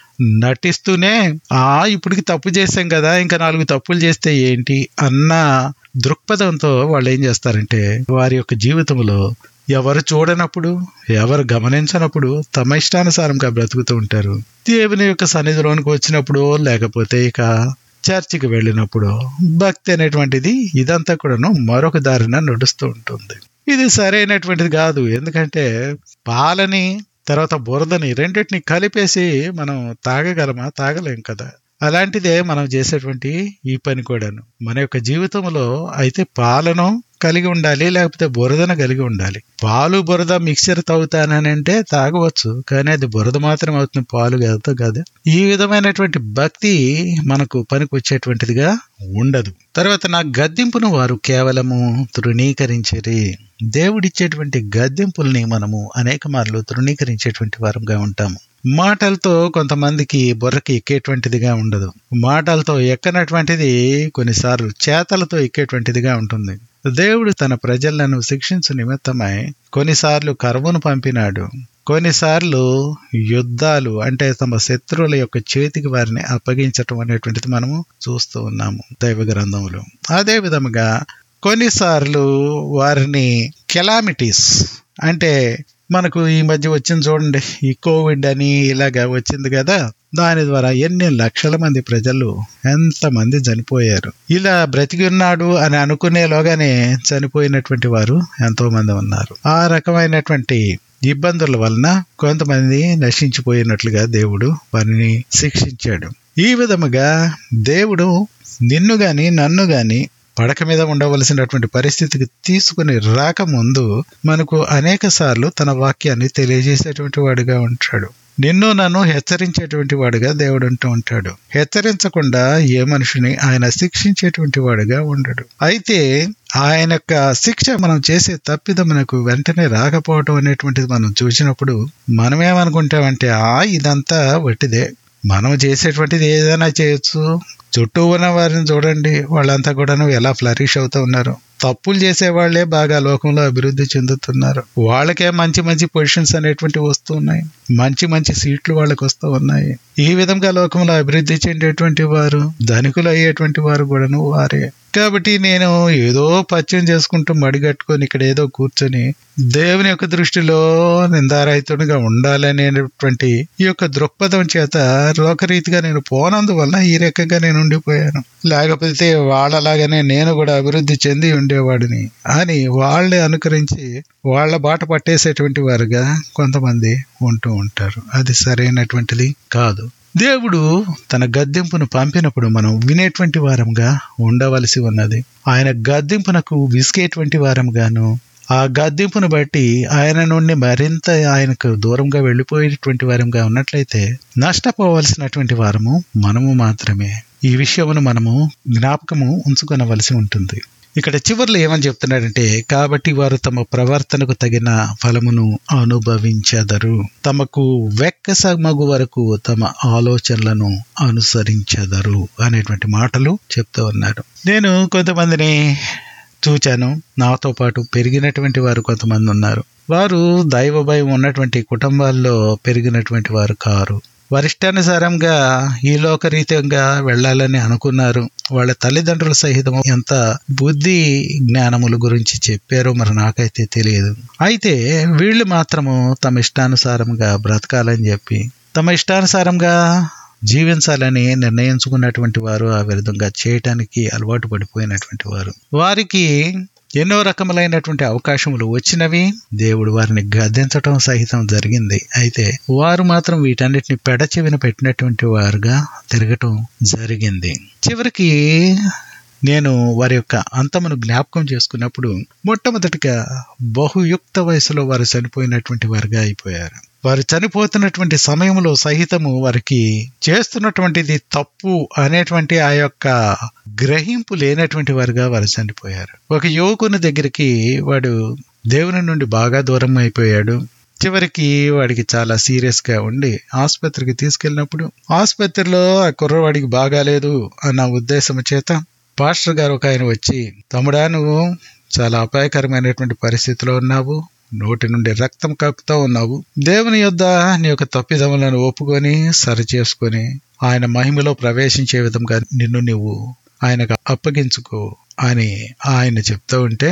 నటిస్తూనే ఆ ఇప్పటికి తప్పు చేశాం కదా, ఇంకా నాలుగు తప్పులు చేస్తే ఏంటి అన్న దృక్పథంతో వాళ్ళు ఏం చేస్తారంటే వారి యొక్క జీవితంలో ఎవరు చూడనప్పుడు, ఎవరు గమనించనప్పుడు తమ ఇష్టానుసారంగా బ్రతుకుతూ ఉంటారు. దేవుని యొక్క సన్నిధిలోనికి వచ్చినప్పుడు, లేకపోతే ఇక చర్చికి వెళ్ళినప్పుడు భక్తి అనేటువంటిది ఇదంతా కూడాను మరొక దారిన నడుస్తూ ఉంటుంది. ఇది సరైనటువంటిది కాదు. ఎందుకంటే పాలని తర్వాత బురదని రెండింటిని కలిపేసి మనం తాగగలమా? తాగలేం కదా. అలాంటిదే మనం చేసేటువంటి ఈ పని కూడాను మన యొక్క జీవితంలో అయితే పాలను కలిగి ఉండాలి, లేకపోతే బురదను కలిగి ఉండాలి. పాలు బురద మిక్చర్ తాగుతానని అంటే తాగవచ్చు, కానీ అది బురద మాత్రం అవుతుంది, పాలు కాదు కదా. ఈ విధమైనటువంటి భక్తి మనకు పనికి వచ్చేటువంటిదిగా ఉండదు. తర్వాత నా గద్దింపును వారు కేవలము తృణీకరించరి. దేవుడిచ్చేటువంటి గద్దింపుల్ని మనము అనేక మార్లు తృణీకరించేటువంటి వారంగా ఉంటాము. మాటలతో కొంతమందికి బుర్రకి ఎక్కేటువంటిదిగా ఉండదు. మాటలతో ఎక్కనటువంటిది కొన్నిసార్లు చేతలతో ఎక్కేటువంటిదిగా ఉంటుంది. దేవుడు తన ప్రజలను శిక్షించు నిమిత్తమై కొన్నిసార్లు కరువును పంపినాడు. కొన్నిసార్లు యుద్ధాలు అంటే తమ శత్రువుల యొక్క చేతికి వారిని అప్పగించటం అనేటువంటిది మనము చూస్తూ ఉన్నాము దైవ గ్రంథంలో. అదే విధముగా కొన్నిసార్లు వారిని కెలామిటీస్ అంటే మనకు ఈ మధ్య వచ్చింది చూడండి, ఈ కోవిడ్ అని ఇలాగా వచ్చింది కదా, దాని ద్వారా ఎన్ని లక్షల మంది ప్రజలు ఎంతమంది చనిపోయారు. ఇలా బ్రతికి ఉన్నాడు అని అనుకునేలోగానే చనిపోయినటువంటి వారు ఎంతో మంది ఉన్నారు. ఆ రకమైనటువంటి ఇబ్బందుల వలన కొంతమంది నశించిపోయినట్లుగా దేవుడు వారిని శిక్షించాడు. ఈ విధముగా దేవుడు నిన్ను గాని నన్ను గాని పడక మీద ఉండవలసినటువంటి పరిస్థితికి తీసుకుని రాకముందు మనకు అనేక సార్లు తన వాక్యాన్ని తెలియజేసేటువంటి వాడిగా ఉంటాడు. నిన్ను నన్ను హెచ్చరించేటువంటి వాడుగా దేవుడు అంటూ ఉంటాడు. హెచ్చరించకుండా ఏ మనిషిని ఆయన శిక్షించేటువంటి వాడుగా ఉండడు. అయితే ఆయన యొక్క శిక్ష మనం చేసే తప్పిదమునకు వెంటనే రాకపోవటం అనేటువంటిది మనం చూసినప్పుడు మనమేమనుకుంటామంటే ఆ ఇదంతా వట్టిదే, మనం చేసేటువంటిది ఏదైనా చేయొచ్చు. చుట్టూ ఉన్న వారిని చూడండి, వాళ్ళంతా కూడాను ఎలా ఫ్లరిష్ అవుతూ ఉన్నారు. తప్పులు చేసే వాళ్లే బాగా లోకంలో అభివృద్ధి చెందుతున్నారు. వాళ్ళకే మంచి మంచి పొజిషన్స్ అనేటువంటి వస్తూ ఉన్నాయి, మంచి మంచి సీట్లు వాళ్ళకి వస్తూ ఉన్నాయి. ఈ విధంగా లోకంలో అభివృద్ధి చెందేటువంటి వారు, ధనికులు అయ్యేటువంటి వారు కూడాను వారే. కాబట్టి నేను ఏదో పచ్చం చేసుకుంటూ మడిగట్టుకొని ఇక్కడ ఏదో కూర్చొని దేవుని యొక్క దృష్టిలో నిందారహితుడిగా ఉండాలనేటువంటి ఈ యొక్క దృక్పథం చేత లోకరీతిగా నేను పోనందువల్ల ఈ రకంగా నేను ఉండిపోయాను. లేకపోతే వాళ్ళలాగానే నేను కూడా అభివృద్ధి చెంది ఉండేవాడిని అని వాళ్ళే అనుకరించి వాళ్ళ బాట పట్టేసేటువంటి వారుగా కొంతమంది ఉంటూ ఉంటారు. అది సరైనటువంటిది కాదు. దేవుడు తన గద్దింపును పంపినప్పుడు మనం వినేటువంటి వారంగా ఉండవలసి ఉన్నది. ఆయన గద్దింపునకు విసిగేటువంటి వారంగాను, ఆ గద్దింపును బట్టి ఆయన నుండి మరింత ఆయనకు దూరంగా వెళ్ళిపోయేటువంటి వారంగా ఉన్నట్లయితే నష్టపోవలసినటువంటి వారము మనము మాత్రమే. ఈ విషయమును మనము జ్ఞాపకము ఉంచుకొనవలసి ఉంటుంది. ఇక్కడ చివర్లో ఏమని చెప్తున్నాడంటే, కాబట్టి వారు తమ ప్రవర్తనకు తగిన ఫలమును అనుభవించెదరు, తమకు వెక్కసమగు వరకు తమ ఆలోచనలను అనుసరించెదరు అనేటువంటి మాటలు చెప్తూ ఉన్నారు. నేను కొంతమందిని చూచాను, నాతో పాటు పెరిగినటువంటి వారు కొంతమంది ఉన్నారు. వారు దైవ భయం ఉన్నటువంటి కుటుంబాల్లో పెరిగినటువంటి వారు కారు. వారిష్టానుసారంగా ఈ లోకరీత్యంగా వెళ్ళాలని అనుకున్నారు. వాళ్ళ తల్లిదండ్రుల సహితం ఎంత బుద్ధి జ్ఞానముల గురించి చెప్పారో మరి నాకైతే తెలియదు. అయితే వీళ్ళు మాత్రము తమ ఇష్టానుసారంగా బ్రతకాలని చెప్పి తమ ఇష్టానుసారంగా జీవించాలని నిర్ణయించుకున్నటువంటి వారు, ఆ విధంగా చేయటానికి అలవాటు పడిపోయినటువంటి వారు. వారికి ఎన్నో రకములైనటువంటి అవకాశములు వచ్చినవి, దేవుడు వారిని గద్దించటం సహితం జరిగింది. అయితే వారు మాత్రం వీటన్నిటిని పెడచెవిన పెట్టినటువంటి వారుగా తిరగటం జరిగింది. చివరికి నేను వారి యొక్క అంతమును జ్ఞాపకం చేసుకున్నప్పుడు మొట్టమొదటిగా బహుయుక్త వయసులో వారు చనిపోయినటువంటి వారుగా అయిపోయారు. వారు చనిపోతున్నటువంటి సమయంలో సహితము వారికి చేస్తున్నటువంటిది తప్పు అనేటువంటి ఆ యొక్క గ్రహింపు లేనటువంటి వారుగా వారు చనిపోయారు. ఒక యువకుని దగ్గరికి వాడు దేవుని నుండి బాగా దూరం అయిపోయాడు. చివరికి వాడికి చాలా సీరియస్ గా ఉండి ఆసుపత్రికి తీసుకెళ్ళినప్పుడు ఆసుపత్రిలో ఆ కుర్రవాడికి బాగాలేదు అన్న ఉద్దేశం చేత పాస్టర్ గారు ఒక ఆయన వచ్చి, తమ్ముడా నువ్వు చాలా అపాయకరమైనటువంటి పరిస్థితిలో ఉన్నావు, నోటి నుండి రక్తం కక్కుతూ ఉన్నావు, దేవుని యొద్ద నీ యొక్క తప్పిదములను ఒప్పుకొని సరి చేసుకొని ఆయన మహిమలో ప్రవేశించే విధంగా నిన్ను నువ్వు ఆయనకు అప్పగించుకో అని ఆయన చెప్తూ ఉంటే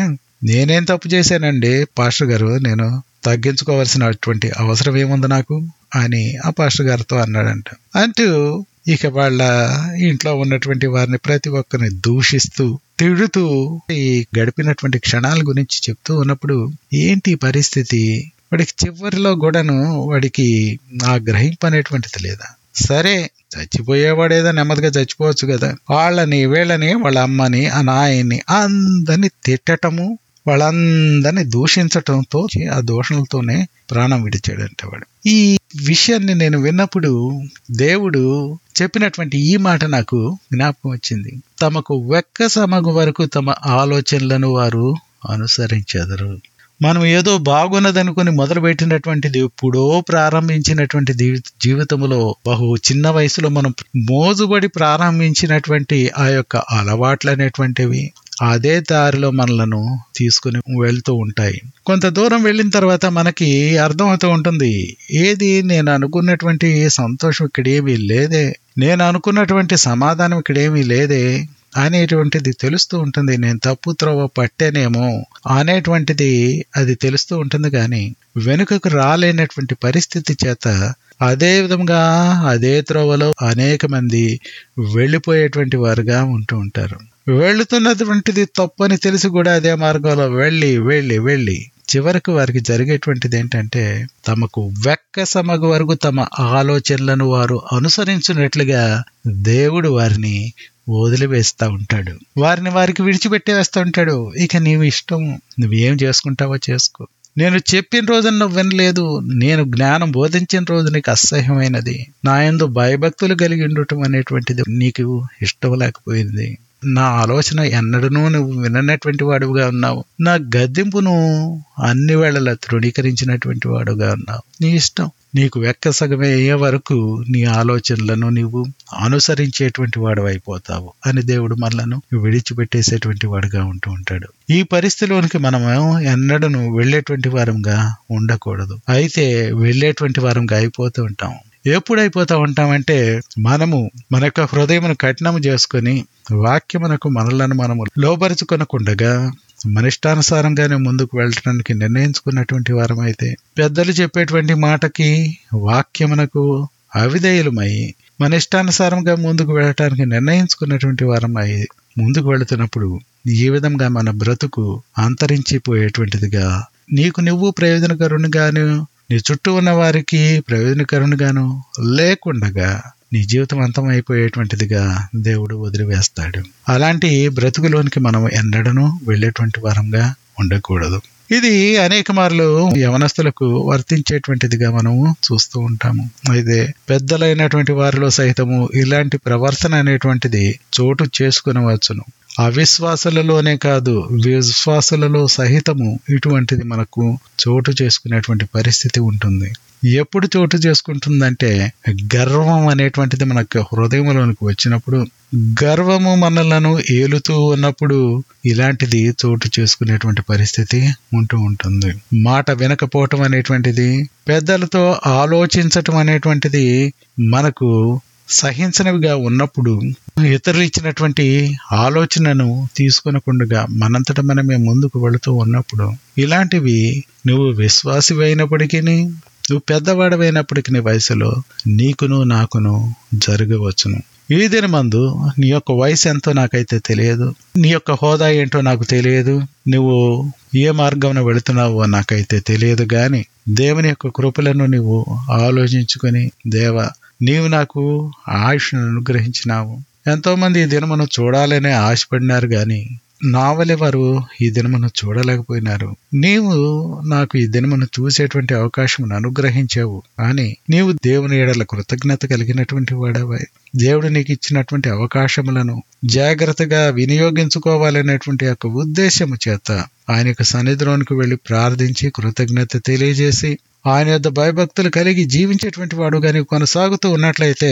నేనేం తప్పు చేశానండి పాస్టర్ గారు, నేను తగ్గించుకోవాల్సినటువంటి అవసరం ఏముంది నాకు అని ఆ పాస్టర్ గారితో అన్నాడంట. అంటూ ఇక వాళ్ళ ఇంట్లో ఉన్నటువంటి వారిని ప్రతి ఒక్కరిని దూషిస్తూ తిడుతూ ఈ గడిపినటువంటి క్షణాల గురించి చెప్తూ ఉన్నప్పుడు ఏంటి పరిస్థితి, వాడికి చివరిలో కూడాను వాడికి ఆ గ్రహింపు అనేటువంటిది లేదా? సరే చచ్చిపోయేవాడేదో నెమ్మదిగా చచ్చిపోవచ్చు కదా, వాళ్ళని వీళ్ళని వాళ్ళ అమ్మని ఆ నాయన్ని అందరినీ తిట్టటము, వాళ్ళందరినీ దూషించటంతో ఆ దూషణలతోనే ప్రాణం విడిచాడంటే వాడు. ఈ విషయాన్ని నేను విన్నప్పుడు దేవుడు చెప్పినటువంటి ఈ మాట నాకు జ్ఞాపకం వచ్చింది. తమకు వెక్క సమగు వరకు తమ ఆలోచనలను వారు అనుసరించెదరు. మనం ఏదో బాగున్నదనుకుని మొదలుపెట్టినటువంటిది ఎప్పుడో ప్రారంభించినటువంటి జీవితంలో బహు చిన్న వయసులో మనం మోజుబడి ప్రారంభించినటువంటి ఆ యొక్క అలవాట్లు అనేటువంటివి అదే దారిలో మనలను తీసుకుని వెళ్తూ ఉంటాయి. కొంత దూరం వెళ్ళిన తర్వాత మనకి అర్థమవుతూ ఉంటుంది, ఏది నేను అనుకున్నటువంటి సంతోషం ఇక్కడేమీ లేదే, నేను అనుకున్నటువంటి సమాధానం ఇక్కడేమీ లేదే అనేటువంటిది తెలుస్తూ ఉంటుంది. నేను తప్పు త్రోవ పట్టానేమో అనేటువంటిది అది తెలుస్తూ ఉంటుంది. కానీ వెనుకకు రాలేనటువంటి పరిస్థితి చేత అదే విధంగా అదే త్రోవలో అనేక మంది వెళ్ళిపోయేటువంటి వారుగా ఉంటూ ఉంటారు. వెళుతున్నటువంటిది తప్పని తెలిసి కూడా అదే మార్గంలో వెళ్ళి వెళ్ళి వెళ్ళి చివరికి వారికి జరిగేటువంటిది ఏంటంటే, తమకు వెక్క సమగు వరకు తమ ఆలోచనలను వారు అనుసరించినట్లుగా దేవుడు వారిని వదిలివేస్తూ ఉంటాడు. వారిని వారికి విడిచిపెట్టేవేస్తూ ఉంటాడు. ఇక నీవు ఇష్టం, నువ్వేం చేసుకుంటావో చేసుకో. నేను చెప్పిన రోజున నువ్వు వినలేదు, నేను జ్ఞానం బోధించిన రోజు నీకు అసహ్యమైనది, నా యందు భయభక్తులు కలిగి ఉండటం అనేటువంటిది నీకు ఇష్టం లేకపోయింది, నా ఆలోచన ఎన్నడనూ నువ్వు విననటువంటి వాడుగా ఉన్నావు, నా గద్దింపును అన్ని వేళలా తృణీకరించినటువంటి వాడుగా ఉన్నావు. నీ ఇష్టం, నీకు వెక్క సగమే అయ్యే వరకు నీ ఆలోచనలను నీవు అనుసరించేటువంటి వాడు అయిపోతావు అని దేవుడు మనలను విడిచిపెట్టేసేటువంటి వాడుగా ఉంటూ ఉంటాడు. ఈ పరిస్థితిలోనికి మనము ఎన్నడను వెళ్ళేటువంటి వారంగా ఉండకూడదు. అయితే వెళ్ళేటువంటి వారంగా అయిపోతూ ఉంటాం. ఎప్పుడైపోతా ఉంటామంటే, మనము మన యొక్క హృదయమును కఠినము చేసుకుని వాక్యమునకు మనలను మనము లోపరుచుకొనకుండగా మన ఇష్టానుసారంగానే ముందుకు వెళ్ళటానికి నిర్ణయించుకున్నటువంటి వారం అయితే, పెద్దలు చెప్పేటువంటి మాటకి వాక్యమునకు అవిధేయులమై మన ఇష్టానుసారంగా ముందుకు వెళ్ళటానికి నిర్ణయించుకున్నటువంటి వారం అయి ముందుకు వెళుతున్నప్పుడు ఈ విధంగా మన బ్రతుకు అంతరించిపోయేటువంటిదిగా, నీకు నువ్వు ప్రయోజనకరునిగాను నీ చుట్టూ ఉన్న వారికి ప్రయోజనకరునిగాను లేకుండగా నీ జీవితం అంతం అయిపోయేటువంటిదిగా దేవుడు వదిలివేస్తాడు. అలాంటి బ్రతుకులోనికి మనం ఎన్నడనూ వెళ్ళేటువంటి వారంగా ఉండకూడదు. ఇది అనేక మార్లు యవనస్తులకు వర్తించేటువంటిదిగా మనము చూస్తూ ఉంటాము. అయితే పెద్దలైనటువంటి వారిలో సైతము ఇలాంటి ప్రవర్తన అనేటువంటిది చోటు చేసుకునవచ్చును. అవిశ్వాసులలోనే కాదు, విశ్వాసులలో సహితము ఇటువంటిది మనకు చోటు చేసుకునేటువంటి పరిస్థితి ఉంటుంది. ఎప్పుడు చోటు చేసుకుంటుందంటే, గర్వం అనేటువంటిది మనకు హృదయంలోనికి వచ్చినప్పుడు, గర్వము మనలను ఏలుతూ ఉన్నప్పుడు ఇలాంటిది చోటు చేసుకునేటువంటి పరిస్థితి ఉంటూ ఉంటుంది. మాట వినకపోవటం అనేటువంటిది, పెద్దలతో ఆలోచించటం అనేటువంటిది మనకు సహించనివిగా ఉన్నప్పుడు, ఇతరులు ఇచ్చినటువంటి ఆలోచనను తీసుకొనకుండా మనంతట మనమే ముందుకు వెళుతూ ఉన్నప్పుడు, ఇలాంటివి నువ్వు విశ్వాసి అయినప్పటికీ, నువ్వు పెద్దవాడవైనప్పటికీ వయసులో నీకును నాకును జరగవచ్చును. ఈ దినమందు నీ యొక్క వయసు ఎంతో నాకైతే తెలియదు, నీ యొక్క హోదా ఏంటో నాకు తెలియదు, నువ్వు ఏ మార్గంలో వెళుతున్నావో నాకైతే తెలియదు. కానీ దేవుని యొక్క కృపలను నువ్వు ఆలోచించుకొని, దేవా నీవు నాకు ఆయుష్ను అనుగ్రహించినావు. ఎంతో మంది ఈ దినమును చూడాలనే ఆశపడినారు, కానీ నా వలె వారు ఈ దినమును చూడలేకపోయినారు. నీవు నాకు ఈ దినమును చూసేటువంటి అవకాశం అనుగ్రహించావు. కానీ నీవు దేవుని ఎడల కృతజ్ఞత కలిగినటువంటి వాడవై, దేవుడు నీకు ఇచ్చినటువంటి అవకాశములను జాగ్రత్తగా వినియోగించుకోవాలనేటువంటి యొక్క ఉద్దేశము చేత ఆయన యొక్క సన్నిధిలోనికి వెళ్లి ప్రార్థించి కృతజ్ఞత తెలియజేసి ఆయన యొద్ద భయభక్తులు కలిగి జీవించేటువంటి వాడుగా నీవు కొనసాగుతూ ఉన్నట్లయితే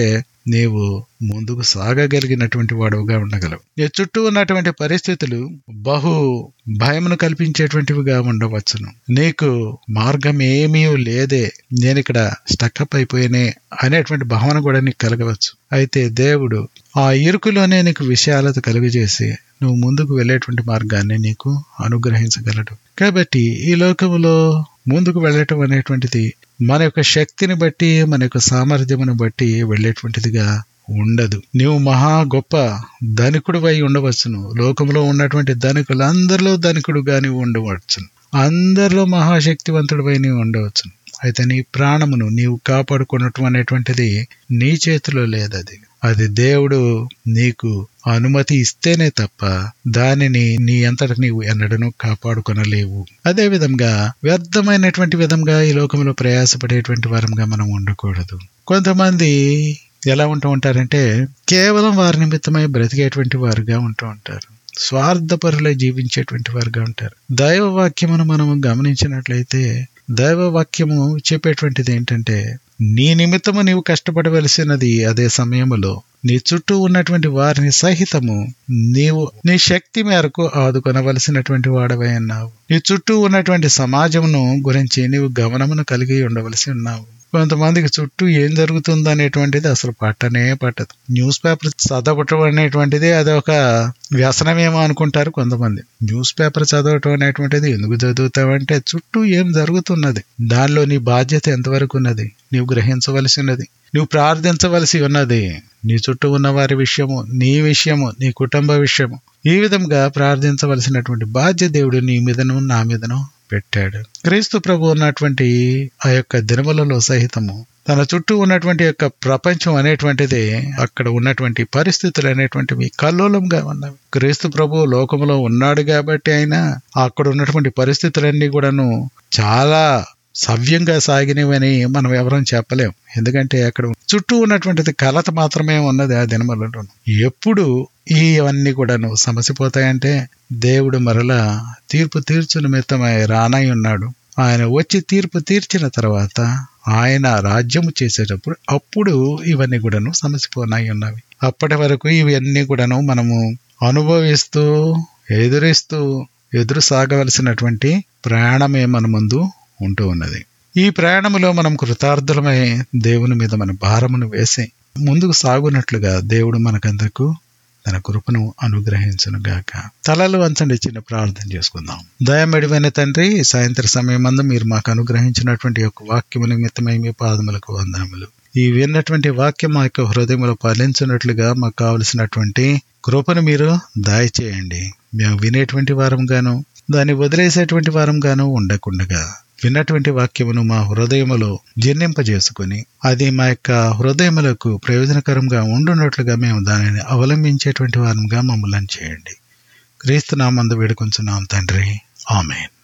నీవు ముందుకు సాగగలిగినటువంటి వాడుగా ఉండగలవు. నీ చుట్టూ ఉన్నటువంటి పరిస్థితులు బహు భయమును కల్పించేటువంటివిగా ఉండవచ్చును. నీకు మార్గం ఏమీ లేదే, నేను ఇక్కడ స్టక్అప్ అయిపోయినే అనేటువంటి భావన కూడా నీకు కలగవచ్చు. అయితే దేవుడు ఆ ఇరుకులోనే నీకు విశాలత కలుగజేసి నువ్వు ముందుకు వెళ్ళేటువంటి మార్గాన్ని నీకు అనుగ్రహించగలడు. కాబట్టి ఈ లోకములో ముందుకు వెళ్ళటం అనేటువంటిది మన యొక్క శక్తిని బట్టి, మన యొక్క సామర్థ్యమును బట్టి వెళ్ళేటువంటిదిగా ఉండదు. నీవు మహా గొప్ప ధనికుడు అయి ఉండవచ్చును. లోకంలో ఉన్నటువంటి ధనికులందరిలో ధనికుడుగా నీవు ఉండవచ్చును. అందరిలో మహాశక్తివంతుడు అయి నీవు ఉండవచ్చును. అయితే నీ ప్రాణమును నీవు కాపాడుకోవటం అనేటువంటిది నీ చేతిలో లేదు. అది అది దేవుడు నీకు అనుమతి ఇస్తేనే తప్ప దానిని నీ అంతట నీవు ఎన్నడను కాపాడుకొనలేవు. అదే విధంగా వ్యర్థమైనటువంటి విధంగా ఈ లోకంలో ప్రయాసపడేటువంటి వారంగా మనం ఉండకూడదు. కొంతమంది ఎలా ఉంటూ ఉంటారంటే కేవలం వారి నిమిత్తమై బ్రతికేటువంటి వారుగా ఉంటూ ఉంటారు. స్వార్థపరులై జీవించేటువంటి వారుగా ఉంటారు. దైవ వాక్యమును మనం గమనించినట్లయితే దైవ వాక్యము చెప్పేటువంటిది ఏంటంటే, నీ నిమిత్తము నీవు కష్టపడవలసినది అదే సమయములో నీ చుట్టూ ఉన్నటువంటి వారిని సహితము నీవు నీ శక్తి మేరకు ఆదుకొనవలసినటువంటి వాడవై ఉన్నావు. నీ చుట్టూ ఉన్నటువంటి సమాజమును గురించి నీవు గమనమును కలిగి ఉండవలసి ఉన్నావు. కొంతమందికి చుట్టూ ఏం జరుగుతుంది అనేటువంటిది అసలు పట్టనే పట్టదు. న్యూస్ పేపర్ చదవటం అనేటువంటిది అది ఒక వ్యసనమేమో అనుకుంటారు కొంతమంది. న్యూస్ పేపర్ చదవటం అనేటువంటిది ఎందుకు చదువుతావంటే చుట్టూ ఏం జరుగుతున్నది, దానిలో నీ బాధ్యత ఎంతవరకు ఉన్నది, నీవు గ్రహించవలసినది, నువ్వు ప్రార్థించవలసి ఉన్నది. నీ చుట్టూ ఉన్న వారి విషయము, నీ విషయము, నీ కుటుంబ విషయము, ఈ విధంగా ప్రార్థించవలసినటువంటి బాధ్యత దేవుడు నీ మీదను నా మీదను పెట్టాడు. క్రీస్తు ప్రభు ఉన్నటువంటి ఆ యొక్క దినములలో సహితము తన చుట్టూ ఉన్నటువంటి యొక్క ప్రపంచం అనేటువంటిది, అక్కడ ఉన్నటువంటి పరిస్థితులు అనేటువంటివి కల్లోలంగా ఉన్నవి. క్రీస్తు ప్రభు లోకములో ఉన్నాడు కాబట్టి ఆయన అక్కడ ఉన్నటువంటి పరిస్థితులన్నీ కూడాను చాలా సవ్యంగా సాగినవని మనం ఎవరం చెప్పలేం. ఎందుకంటే అక్కడ చుట్టూ ఉన్నటువంటిది కలత మాత్రమే ఉన్నది ఆ దినములలో. ఎప్పుడు ఇవన్నీ కూడాను సమసిపోతాయంటే దేవుడు మరలా తీర్పు తీర్చు నిమిత్తమై రానై ఉన్నాడు. ఆయన వచ్చి తీర్పు తీర్చిన తర్వాత ఆయన రాజ్యము చేసేటప్పుడు అప్పుడు ఇవన్నీ కూడాను సమసిపోనాయి ఉన్నవి. అప్పటి వరకు ఇవన్నీ కూడాను మనము అనుభవిస్తూ ఎదురిస్తూ ఎదురు సాగవలసినటువంటి ప్రయాణమే మన ముందు ఉంటూ ఉన్నది. ఈ ప్రయాణములో మనం కృతార్థులమై దేవుని మీద మన భారమును వేసి ముందుకు సాగునట్లుగా దేవుడు మనకందరకు తన కృపను అనుగ్రహించును గాక. తలలు వంచండి, చిన్న ప్రార్థన చేసుకుందాం. దయమెడివైన తండ్రి, సాయంత్ర సమయమందు మీరు మాకు అనుగ్రహించినటువంటి యొక్క వాక్యము నిమిత్తమై మీ పాదములకు వందనములు. ఈ విన్నటువంటి వాక్యం మా యొక్క హృదయంలో పాలించినట్లుగా మాకు కావలసినటువంటి కృపను మీరు దయచేయండి. మేము వినేటువంటి వారంగాను దాన్ని వదిలేసేటువంటి వారంగాను ఉండకుండగా విన్నటువంటి వాక్యమును మా హృదయములో జీర్ణింపజేసుకుని అది మా యొక్క హృదయములకు ప్రయోజనకరంగా ఉండునట్లుగా మేము దానిని అవలంబించేటువంటి వారంగా మమ్మల్ని చేయండి. క్రీస్తు నామందు వేడుకొంచున్నాం తండ్రి, ఆమేన్.